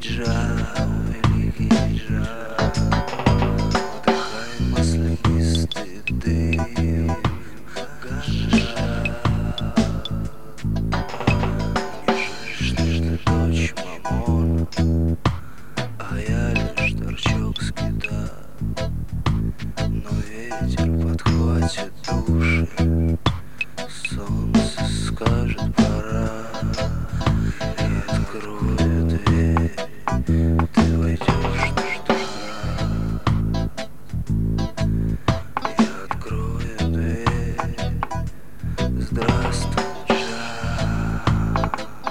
джа, великий джа. Вдыхай маслянистый дым ганжа. Не жаль, что ты дочь мамон, а я лишь торчок скита. Но ветер подхватит души, солнце скажет пора. И откроет дверь, ты войдешь на жара. Я открою дверь, здравствуй, джа.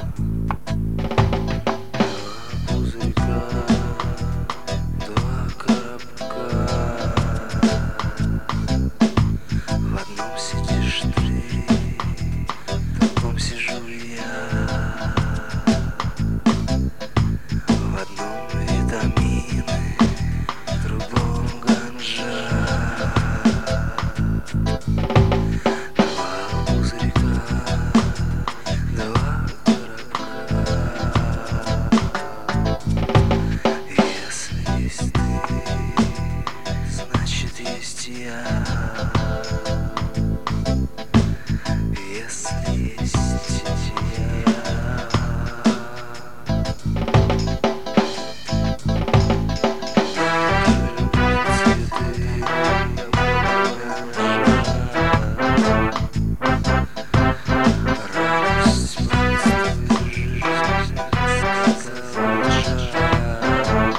Два пузырька, два коробка. В одном сидишь ты, в другом сижу я. В одном витамины, в другом ганжа. Два пузырька, два коробка. Если есть ты, значит есть я. Если есть я. Цветы, радость простой жизни стала жара.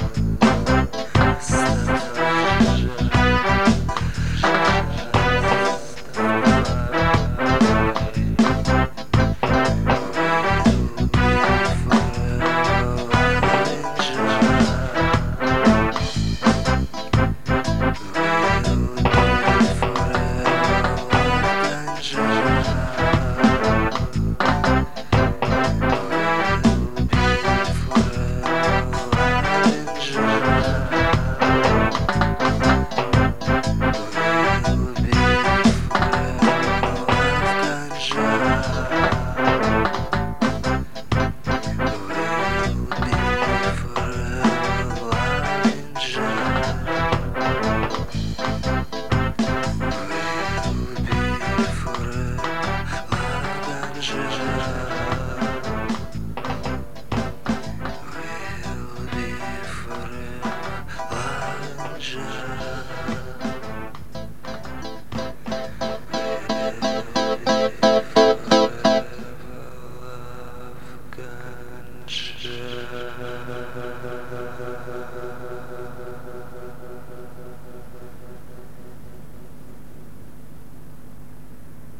Ganja.